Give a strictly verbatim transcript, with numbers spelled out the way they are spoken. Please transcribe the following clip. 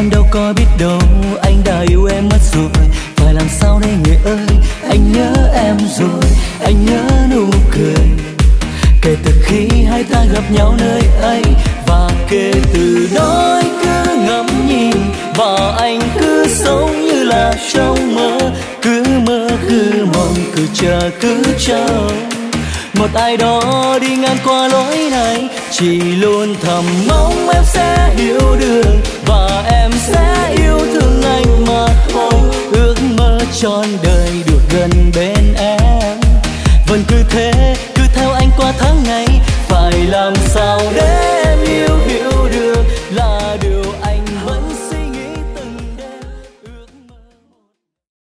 em đâu có biết đâu anh đã yêu em mất rồi. Phải làm sao đây người ơi, anh nhớ em rồi, anh nhớ nụ cười kể từ khi hai ta gặp nhau nơi ấy. Và kể từ đó anh cứ ngắm nhìn và anh cứ sống như là trong mơ, cứ mơ cứ mong cứ chờ cứ chờ một ai đó đi ngang qua lối này. Chỉ luôn thầm mong em sẽ hiểu đường và em sẽ yêu thương anh mà thôi. Ước mơ trọn đời được gần bên em.